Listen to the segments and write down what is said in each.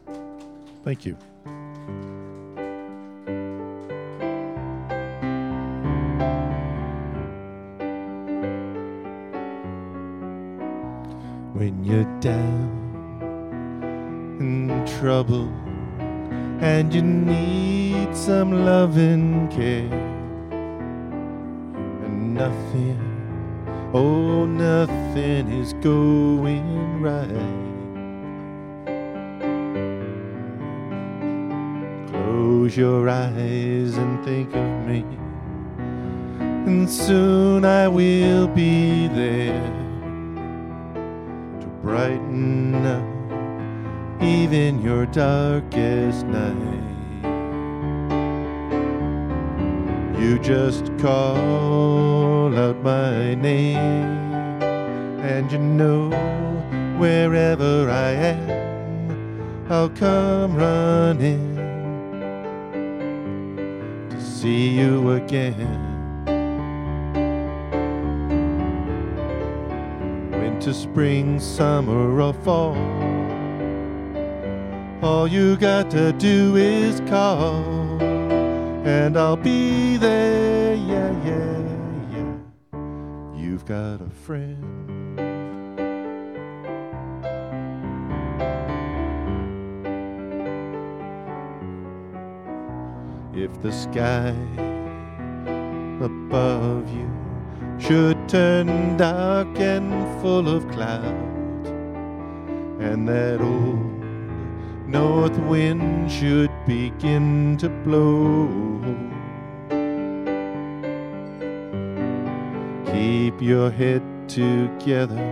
Thank you. When you're down and trouble and you need some loving care, and nothing, oh nothing is going right. Close your eyes and think of me, and soon I will be there to brighten up even your darkest night. You just call out my name, and you know wherever I am, I'll come running to see you again. Winter, spring, summer, or fall, all you got to do is call, and I'll be there, yeah, yeah, yeah. You've got a friend. If the sky above you should turn dark and full of clouds, and that old north wind should begin to blow, keep your head together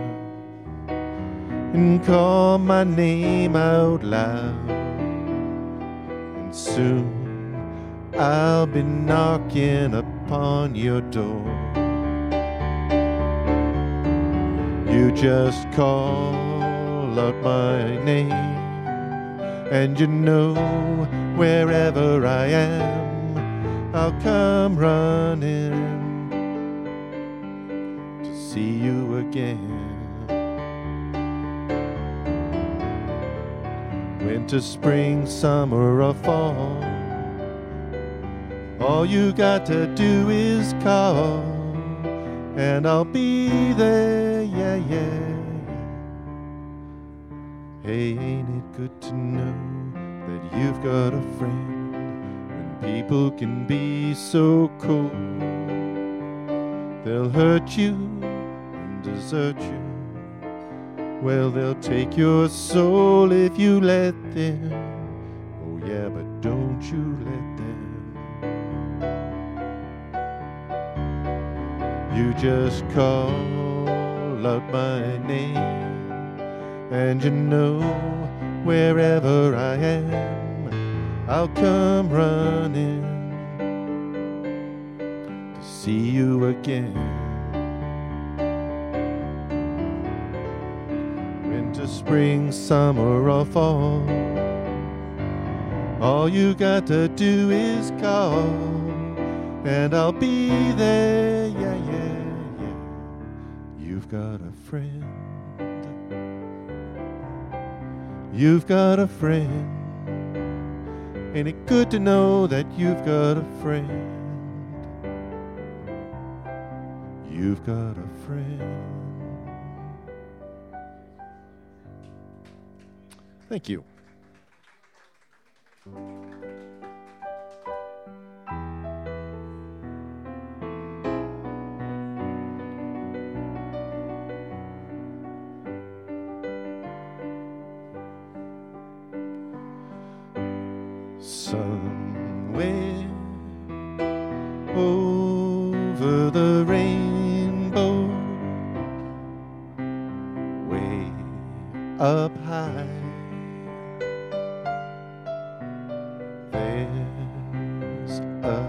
and call my name out loud, and soon I'll be knocking upon your door. You just call out my name, and you know wherever I am, I'll come running to see you again. Winter, spring, summer, or fall, all you got to do is call, and I'll be there, yeah, yeah. Hey, ain't it good to know that you've got a friend when people can be so cold? They'll hurt you and desert you. Well, they'll take your soul if you let them. Oh yeah, but don't you let them. You just call out my name, and you know wherever I am, I'll come running to see you again. Winter, spring, summer, or fall, all you got to do is call, and I'll be there, yeah, yeah, yeah. You've got a friend. You've got a friend. Ain't it good to know that you've got a friend? You've got a friend. Thank you. Somewhere over the rainbow, way up high, there's a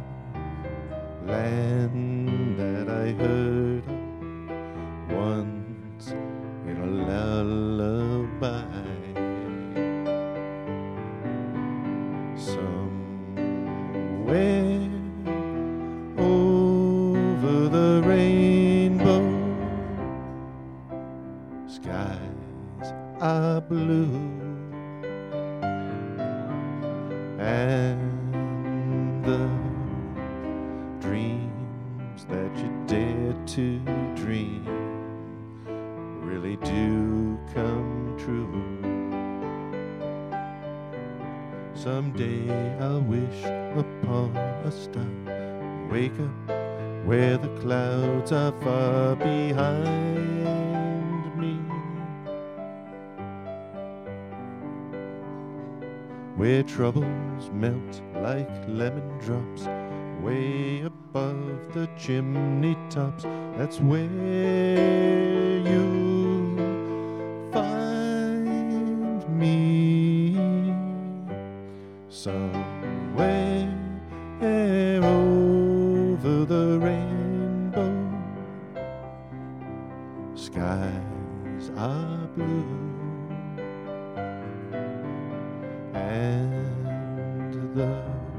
land that I heard of once in a lullaby. Somewhere over the rainbow, skies are blue, and the dreams that you dare to dream really do come true. Someday I'll wish upon a star, wake up where the clouds are far behind me, where troubles melt like lemon drops way above the chimney tops. That's where you find me, somewhere over the rainbow. Skies are blue and the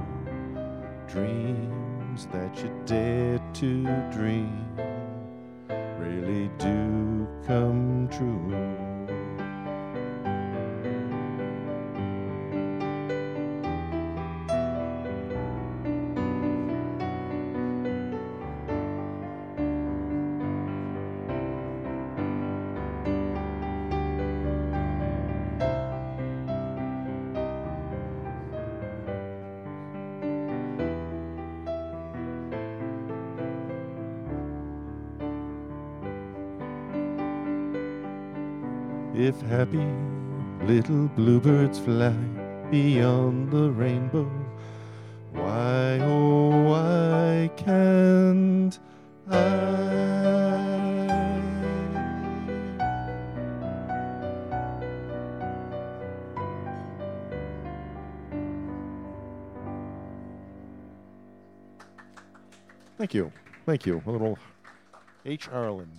dreams that you dare to dream really do come true. If happy little bluebirds fly beyond the rainbow, why, oh, why can't I? Thank you. Thank you. A little H. Arland.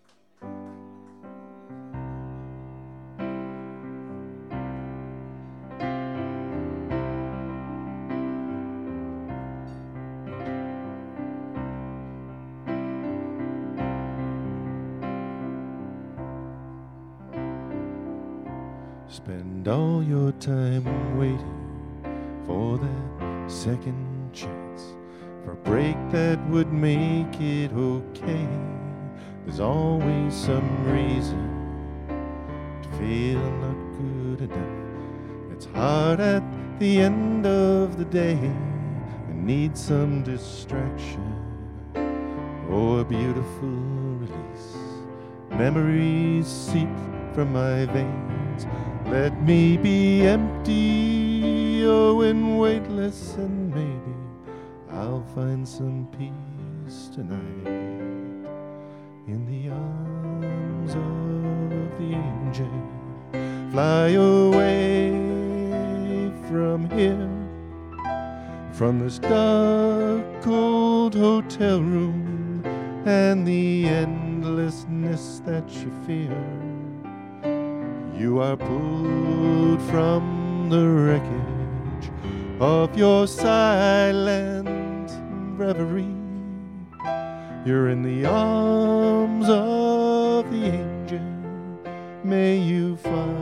Spend all your time waiting for that second chance, for a break that would make it okay. There's always some reason to feel not good enough. It's hard at the end of the day. I need some distraction or a beautiful release. Memories seep from my veins. Let me be empty, oh, and weightless, and maybe I'll find some peace tonight in the arms of the angel. Fly away from here, from this dark, cold hotel room and the endlessness that you fear. You are pulled from the wreckage of your silent reverie. You're in the arms of the angel. May you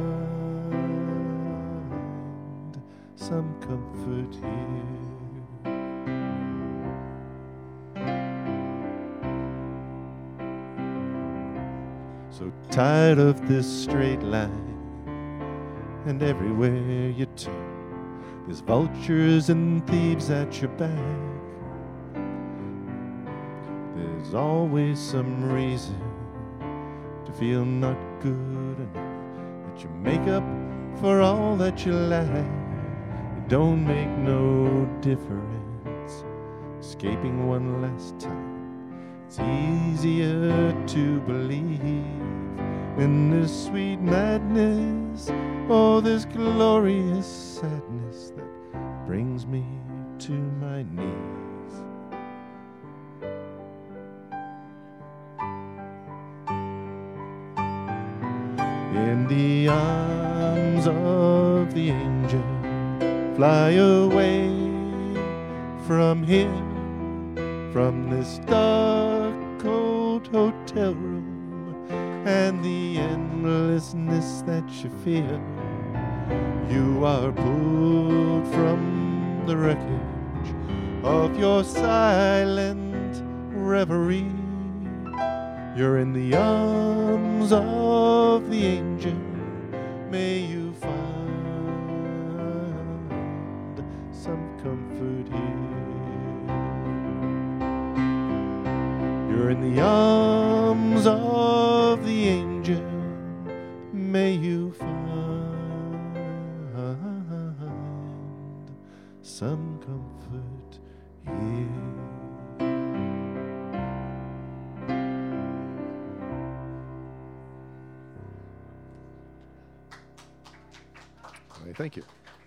find some comfort here. So tired of this straight line, and everywhere you turn, there's vultures and thieves at your back. There's always some reason to feel not good enough, that you make up for all that you lack. It don't make no difference, escaping one last time. It's easier to believe in this sweet madness, oh, this glorious sadness that brings me to my knees. In the arms of the angel, fly away from here, from this dark, cold hotel room and the endlessness that you fear. You are pulled from the wreckage of your silent reverie. You're in the arms of the angel. May you find some comfort here. You're in the arms of the angel. May you find some comfort here. All right, thank you.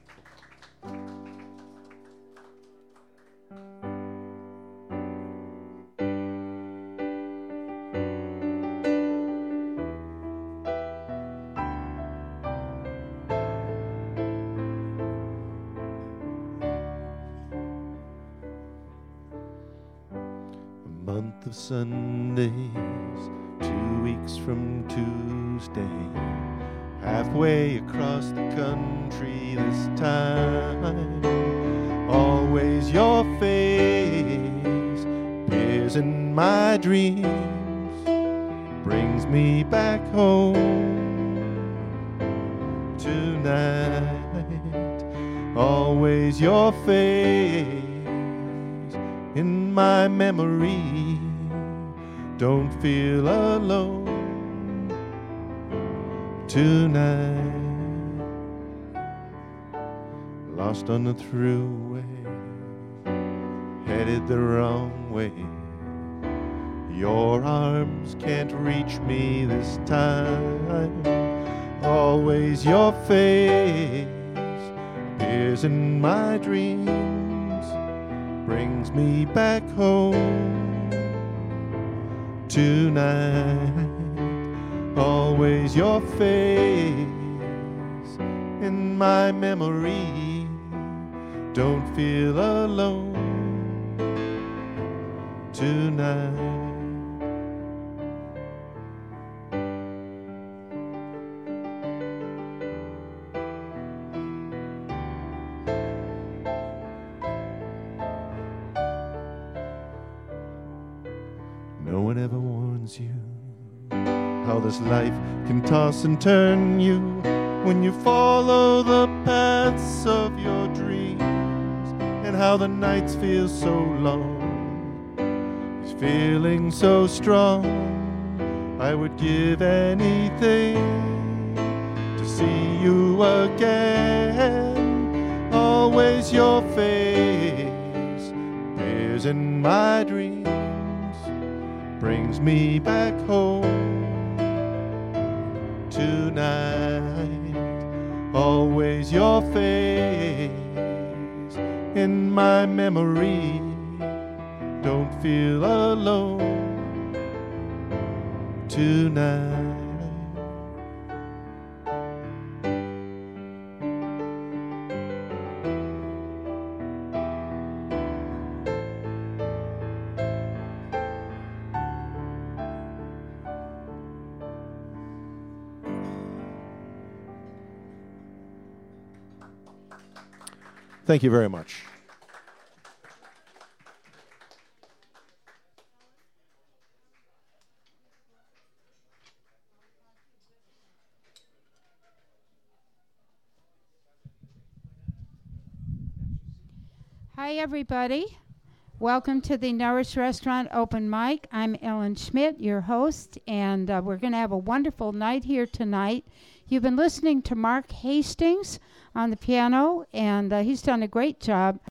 Month of Sundays, 2 weeks from Tuesday, halfway across the country this time. Always your face appears in my dreams, brings me back home tonight. Always your face in my memory. Don't feel alone tonight. Lost on the thruway, headed the wrong way. Your arms can't reach me this time. Always your face appears in my dreams, brings me back home tonight. Always your face in my memory. Don't feel alone tonight. No one ever warns you how this life can toss and turn you when you follow the paths of your dreams, and how the nights feel so long, this feeling so strong. I would give anything to see you again. Always your face appears in my dreams, brings me back home tonight. Always your face in my memory. Don't feel alone tonight. Thank you very much. Hi, everybody. Welcome to the Nourish Restaurant Open Mic. I'm Ellen Schmidt, your host, and we're going to have a wonderful night here tonight. You've been listening to Mark Hastings on the piano, and he's done a great job.